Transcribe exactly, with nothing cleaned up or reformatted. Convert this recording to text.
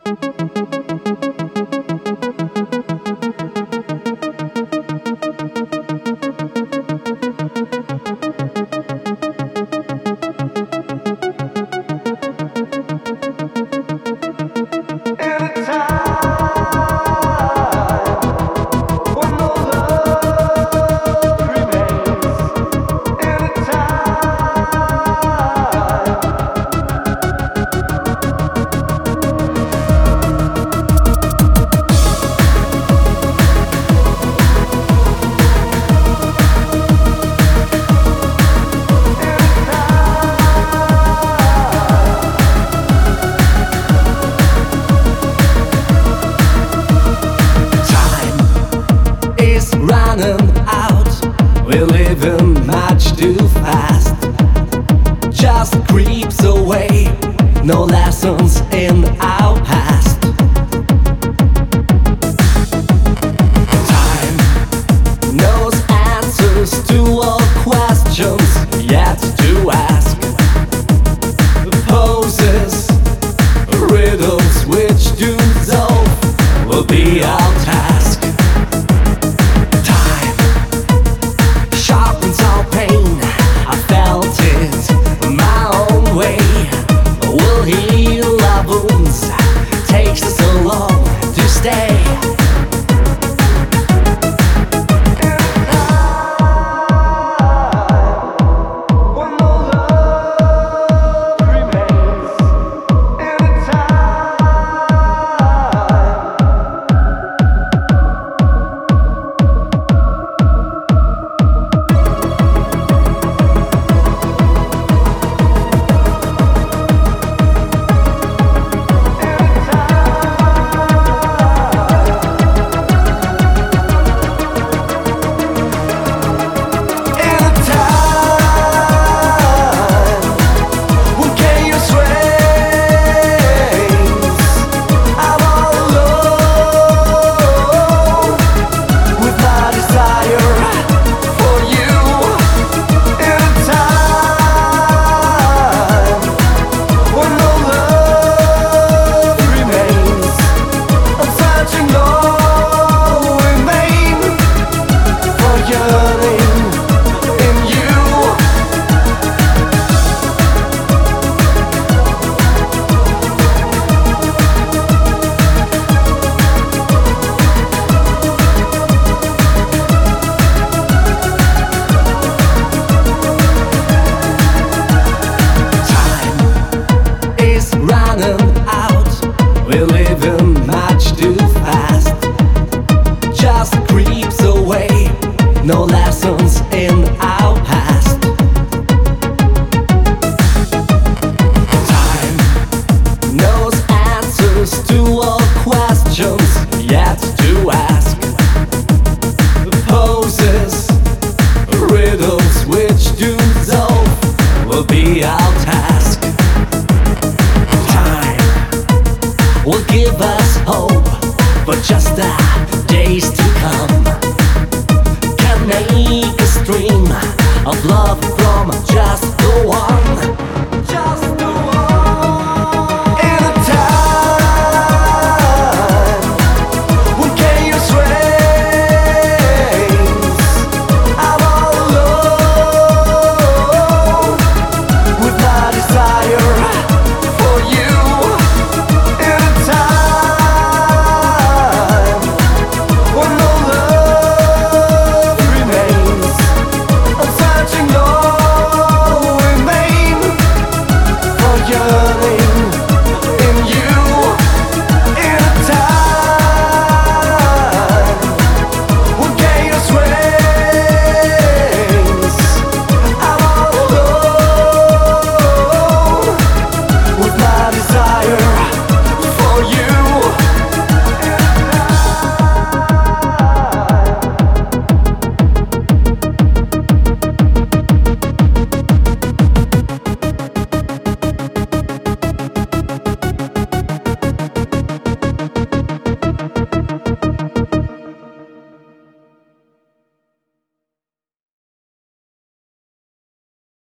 We're living much too fast. Just creeps away, no lessons in our past. Time knows answers to all questions yet to ask. Poses, riddles which to solve will be our task. Takes us so long to stay. We're living much too fast. Just creeps away, no lessons in our past. Time knows answers to all questions yet to ask. Poses, riddles which to solve will be our task. Will give us hope for just the days to come. Can make a stream of love from just the one. Just